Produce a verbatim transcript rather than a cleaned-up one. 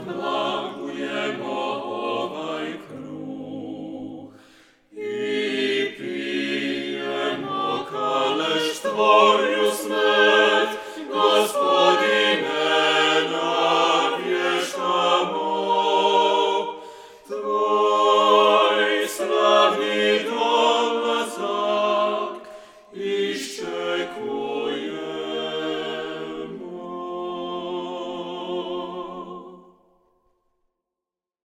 odmagujemo ovaj kruh i pijemo kaleš Tvoju smet, Gospodine, navještamo. Tvoj slavni dolazak iščekujemo.